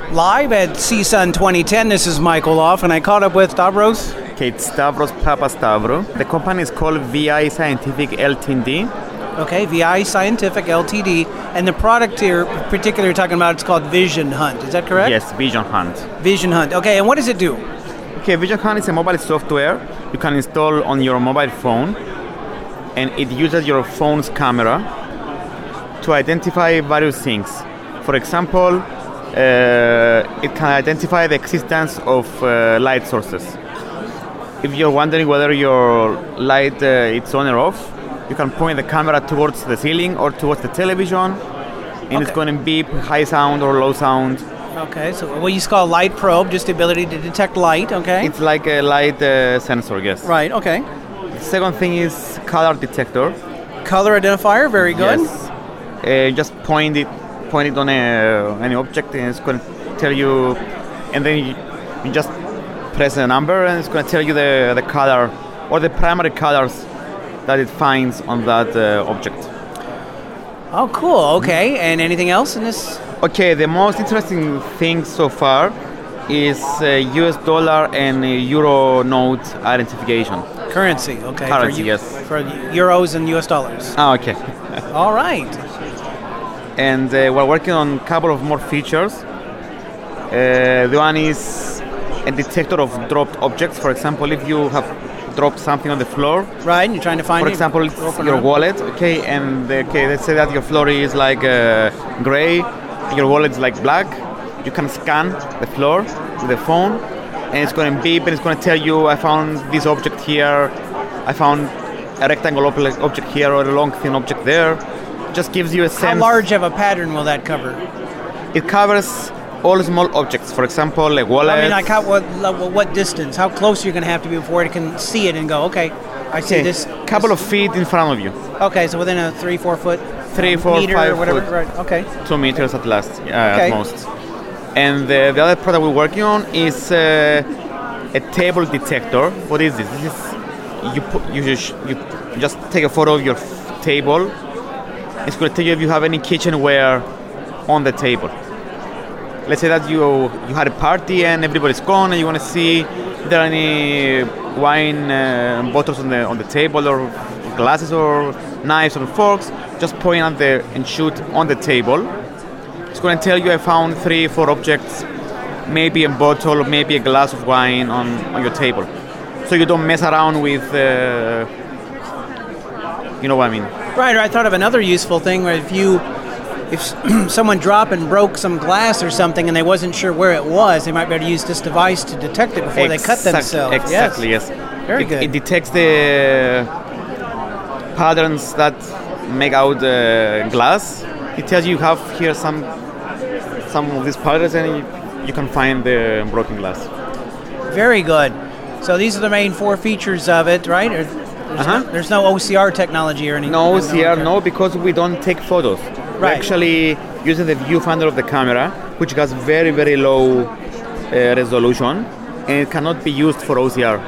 live at CSUN 2010. This is Michael Off, and I caught up with Stavros. Okay, it's Stavros Papastavro. The company is called VI Scientific Ltd. Okay, VI Scientific Ltd. And the product here, particularly you're talking about, it's called Vision Hunt. Is that correct? Yes, Vision Hunt. Vision Hunt. Okay, and what does it do? Okay, Vision Hunt is a mobile software you can install on your mobile phone, and it uses your phone's camera to identify various things. For example, it can identify the existence of light sources. If you're wondering whether your light it's on or off, you can point the camera towards the ceiling or towards the television, and it's going to beep high sound or low sound. Okay, so what you call light probe, just the ability to detect light, okay? It's like a light sensor, yes. Right, okay. The second thing is color detector. Color identifier, very good. Yes. Just point it on any object, and it's going to tell you, and then you just press a number, and it's going to tell you the color or the primary colors that it finds on that object. Oh, cool. Okay, and anything else in this? Okay, the most interesting thing so far is US dollar and euro note identification. Currency, okay. Currency, yes. For euros and US dollars. Ah, okay. All right. And we're working on a couple of more features. The one is a detector of dropped objects. For example, if you have dropped something on the floor. Right, and you're trying to find for example, it's your wallet, okay, and let's say that your floor is like gray, your wallet is like black. You can scan the floor with the phone, and it's going to beep, and it's going to tell you, I found this object here, I found a rectangle object here, or a long thin object there. It just gives you a sense. How large of a pattern will that cover? It covers all small objects. For example, a wallet. I mean, like what distance? How close you're going to have to be before it can see it and go, okay, I see this. Couple of feet in front of you. Okay, so within a 3-4 foot. 3, 4, meter 5 or whatever. foot. Right. Okay. 2 meters at last, at most. And the other product we're working on is a table detector. What is this? This is you just take a photo of your table. It's going to tell you if you have any kitchenware on the table. Let's say that you had a party and everybody's gone, and you want to see if there are any wine bottles on the table, or glasses, or knives, or forks. Just point at and shoot on the table. It's going to tell you I found 3-4 objects, maybe a bottle, maybe a glass of wine on your table. So you don't mess around with, you know what I mean. Right, I thought of another useful thing where if someone dropped and broke some glass or something and they wasn't sure where it was, they might be able to use this device to detect it before they cut themselves. Exactly, yes. Very good. It detects the patterns that make out glass. It tells you have here some of these patterns, and you can find the broken glass. Very good. So these are the main 4 features of it, right? There's no OCR technology or anything? No OCR, no, because we don't take photos. Right. We actually use the viewfinder of the camera, which has very, very low resolution, and it cannot be used for OCR.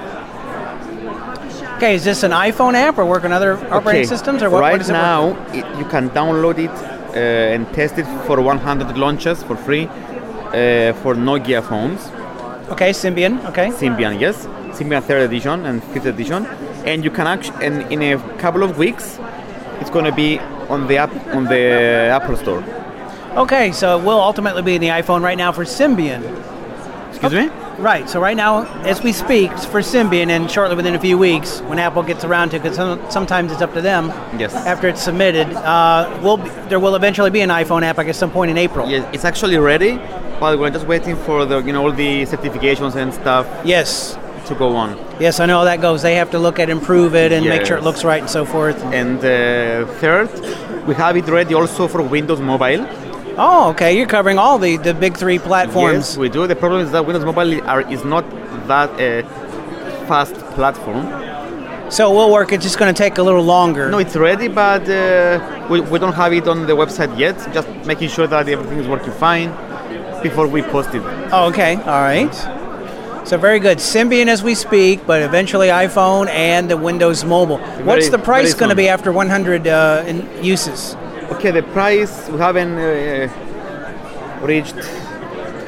Okay, is this an iPhone app or work on other operating systems? Or right what does it now, work? you can download it and test it for 100 launches for free for Nokia phones. Okay, Symbian, okay. Symbian, yes. Symbian 3rd edition and 5th edition. And you can actually, and in a couple of weeks, it's going to be on the Apple Store. Okay, so it will ultimately be in the iPhone right now for Symbian. Excuse me? Right, so right now, as we speak, it's for Symbian, and shortly within a few weeks, when Apple gets around to it, because sometimes it's up to them, yes. After it's submitted, there will eventually be an iPhone app, at some point in April. Yes, it's actually ready, but we're just waiting for all the certifications and stuff. Yes. To go on. Yes, I know how that goes. They have to look at, improve it, and make sure it looks right and so forth. And third, we have it ready also for Windows Mobile. Oh, okay. You're covering all the big 3 platforms. Yes, we do. The problem is that Windows Mobile is not that fast platform. So it will work. It's just going to take a little longer. No, it's ready, but we don't have it on the website yet. Just making sure that everything is working fine before we post it. Oh, okay. All right. So very good. Symbian as we speak, but eventually iPhone and the Windows Mobile. What's the price going to be after 100 uses? Okay, the price, we haven't reached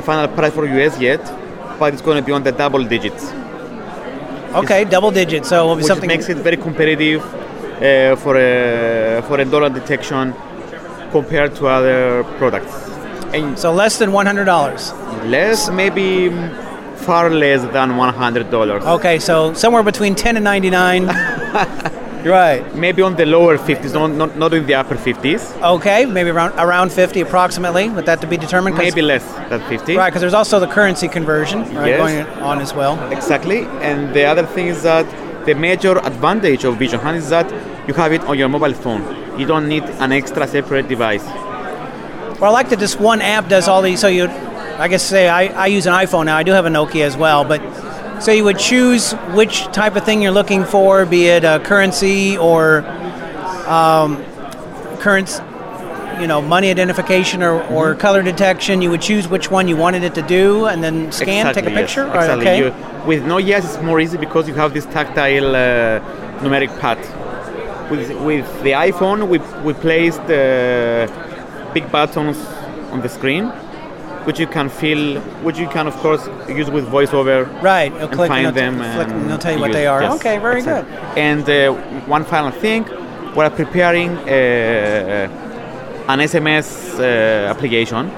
final price for US yet, but it's going to be on the double digits. Okay, double digits. So which something makes it very competitive for a dollar detection compared to other products. And so less than $100. Less, maybe far less than $100. Okay, so somewhere between $10 and $99. Right. Maybe on the lower 50s, not in the upper 50s. Okay, maybe around 50 approximately, with that to be determined? Maybe less than 50. Right, because there's also the currency conversion going on as well. Exactly, and the other thing is that the major advantage of Vision Hunt is that you have it on your mobile phone. You don't need an extra separate device. Well, I like that this one app does all these, so I guess say I use an iPhone now, I do have a Nokia as well, but so you would choose which type of thing you're looking for, be it a currency or money identification or color detection. You would choose which one you wanted it to do, and then scan, take a picture. Yes. Exactly. Right, okay. With Nokia, it's more easy because you have this tactile numeric pad. With the iPhone, we placed big buttons on the screen, which you can of course use with VoiceOver. Right, and find them, and they'll tell you what they are. Yes, okay, very good. And one final thing, we're preparing an SMS application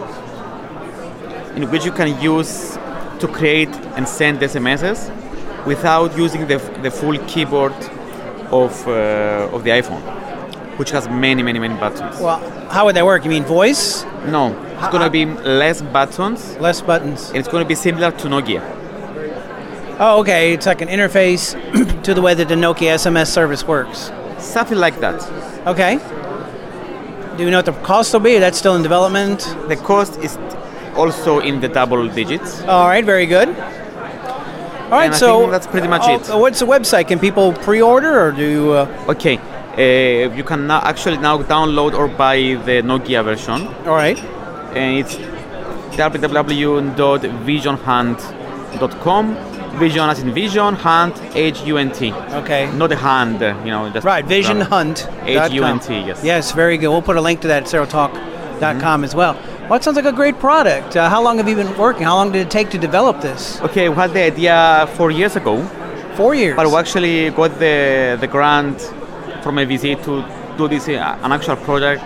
in which you can use to create and send SMSs without using the full keyboard of the iPhone, which has many buttons. Well, how would that work? You mean voice? No, it's going to be less buttons. Less buttons. And it's going to be similar to Nokia. Oh, okay. It's like an interface to the way that the Nokia SMS service works. Something like that. Okay. Do you know what the cost will be? That's still in development? The cost is also in the double digits. All right, very good. All right, and I think that's pretty much it. What's the website? Can people pre-order or do? Okay. You can now download or buy the Nokia version. All right. And it's www.visionhunt.com. Vision as in vision, hunt, H-U-N-T. Okay. Not a hand, just... Right, visionhunt. H-U-N-T, yes. Yes, very good. We'll put a link to that at serotalk.com as well. Well, it sounds like a great product. How long have you been working? How long did it take to develop this? Okay, we had the idea 4 years ago. 4 years? But we actually got the grant from AVC to do this, an actual project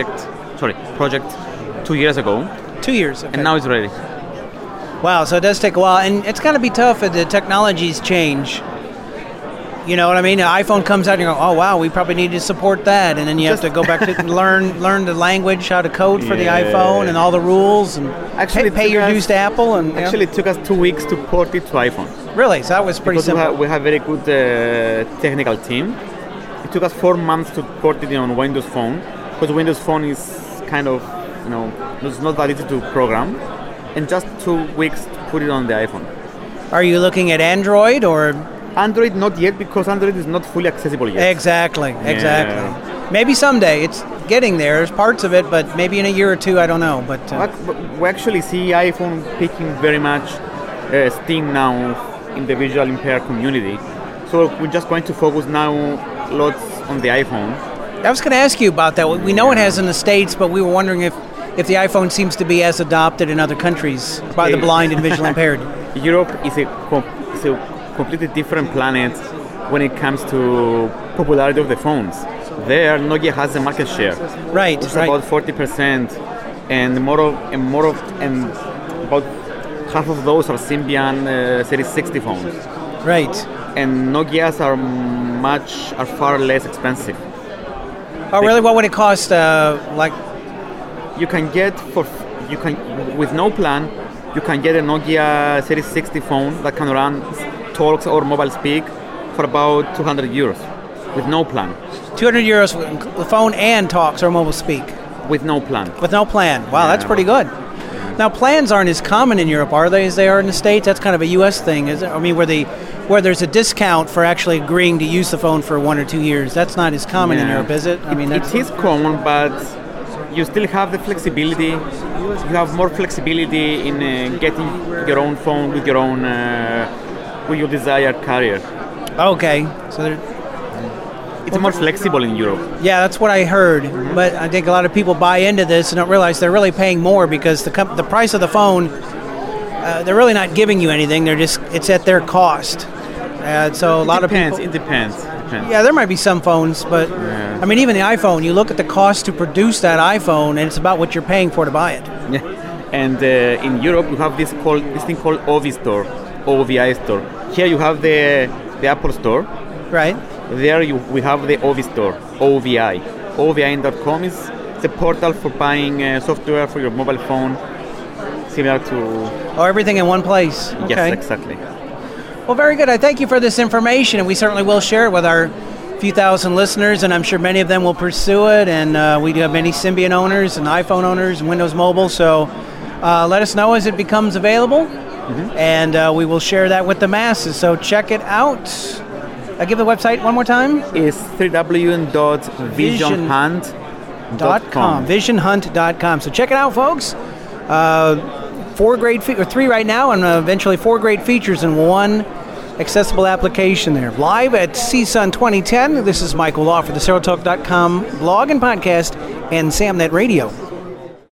2 years ago. 2 years, okay. And now it's ready. Wow, so it does take a while, and it's got to be tough if the technologies change. You know what I mean? An iPhone comes out and you go, oh wow, we probably need to support that, and then you have to go back to learn the language, how to code for the iPhone, and all the rules, and actually pay your dues to Apple. And actually, it took us 2 weeks to port it to iPhone. Really? So that was pretty simple. We have very good technical team. It took us 4 months to port it on Windows Phone, because Windows Phone is kind of, it's not that easy to program. And just 2 weeks to put it on the iPhone. Are you looking at Android or? Android not yet, because Android is not fully accessible yet. Exactly. Maybe someday. It's getting there. There's parts of it, but maybe in a year or two, I don't know. But we actually see iPhone picking very much steam now in the visually impaired community. So we're just going to focus now lots on the iPhone. I was going to ask you about that. We know it has in the States, but we were wondering if the iPhone seems to be as adopted in other countries by the blind and visually impaired. Europe is a completely different planet when it comes to popularity of the phones. There, Nokia has a market share. Right, it's about 40%, and about half of those are Symbian Series 60 phones. Right. And Nokia's are far less expensive. Oh, really? What would it cost? You can get with no plan, you can get a Nokia Series 60 phone that can run Talks or Mobile Speak for about 200 euros with no plan. 200 euros the phone and Talks or Mobile Speak? With no plan. With no plan. Wow, that's pretty good. Now, plans aren't as common in Europe, are they, as they are in the States? That's kind of a U.S. thing, is it? I mean, where there's a discount for actually agreeing to use the phone for 1 or 2 years. That's not as common in Europe, is it? I mean, it is common, but you still have the flexibility. You have more flexibility in getting your own phone with your desired carrier. Okay, so It's more flexible in Europe. Yeah, that's what I heard. But I think a lot of people buy into this and don't realize they're really paying more because the price of the phone, they're really not giving you anything. It's at their cost. So a lot of people. It depends. Yeah, there might be some phones, but I mean, even the iPhone, you look at the cost to produce that iPhone, and it's about what you're paying for to buy it. Yeah, and in Europe, you have this thing called OVI Store, OVI Store. Here you have the Apple Store. Right. There we have the OVI Store, OVI. OVI.com is the portal for buying software for your mobile phone, similar to... Oh, everything in one place. Okay. Yes, exactly. Well, very good. I thank you for this information, and we certainly will share it with our few thousand listeners, and I'm sure many of them will pursue it, and we do have many Symbian owners and iPhone owners and Windows Mobile, so let us know as it becomes available, and we will share that with the masses, so check it out. Give the website one more time. It's www.visionhunt.com. Visionhunt.com. So check it out, folks. 4 great or 3 right now, and eventually 4 great features in one accessible application there. Live at CSUN 2010, this is Michael Law for the SeroTalk.com blog and podcast and SamNet Radio.